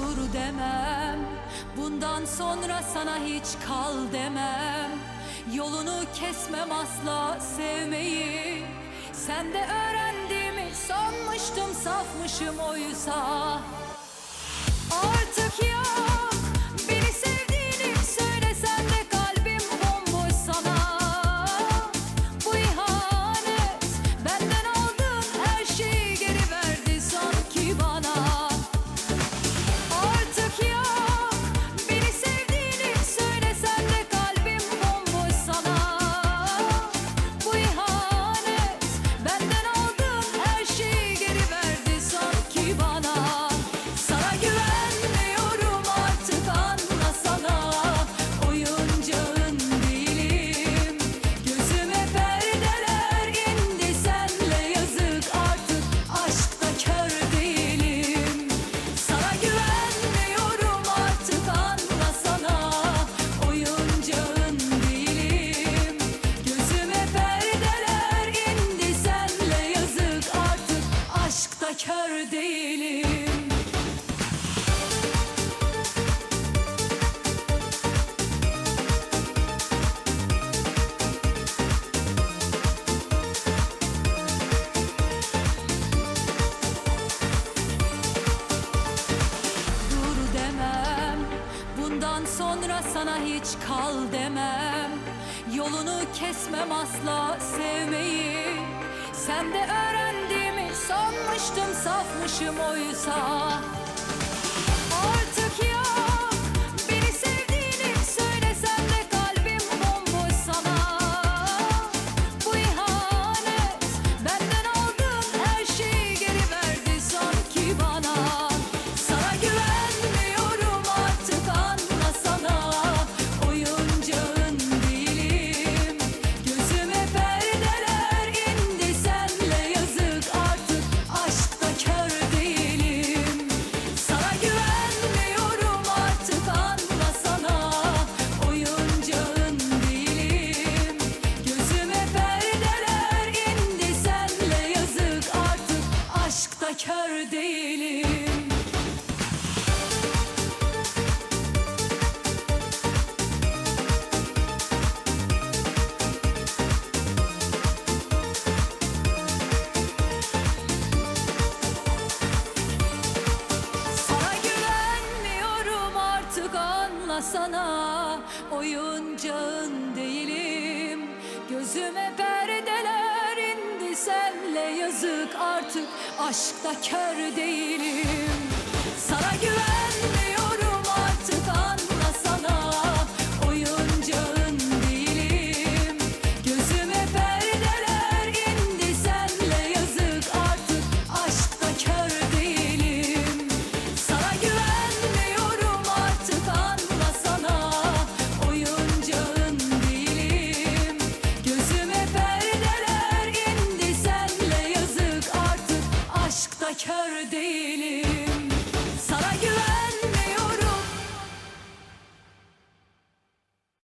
dur demem, bundan sonra sana hiç kal demem. Yolunu kesmem asla sevmeyi, sende öğrendiğimi sanmıştım, safmışım oysa. Artık yok beni sevdiğini söylesen de kalbim bomboş sana. Bu ihanet, benden aldığın her şeyi geri verdi sanki bana. Artık yok beni sevdiğini söylesen de kalbim bomboş sana. Bu ihanet, benden aldığın her şeyi geri verdi sanki bana. Sana güvenmiyorum artık, anlasana. Oyuncağın değilim, gözüme perdeler indi, senle yazık artık, aşkta kör değilim. Sana güvenmiyorum artık, anlasana. Oyuncağın değilim, gözüme perdeler indi, senle yazık artık, aşkta kör değilim. Dur demem, bundan sonra sana hiç kal demem. Yolunu kesmem asla sevmeyi, sende öğrendiğimi sanmıştım, safmışım oysa. Artık yok beni sevdiğini söylesen de kalbim bomboş sana. Bu ihanet, benden aldığın her şeyi geri verdi sanki bana. Sana güvenmiyorum artık, anlasana. Oyuncağın değilim, gözüme perdeler indi, senle yazık artık, aşkta kör değilim. Sana güvenmiyorum artık, anlasana. Oyuncağın değilim, gözüme perdeler indi, senle yazık artık, aşkta kör değilim. Sana güvenmiyorum artık, anlasana. Oyuncağın değilim, gözüme perdeler indi, senle yazık artık, aşkta kör değilim. Sana güven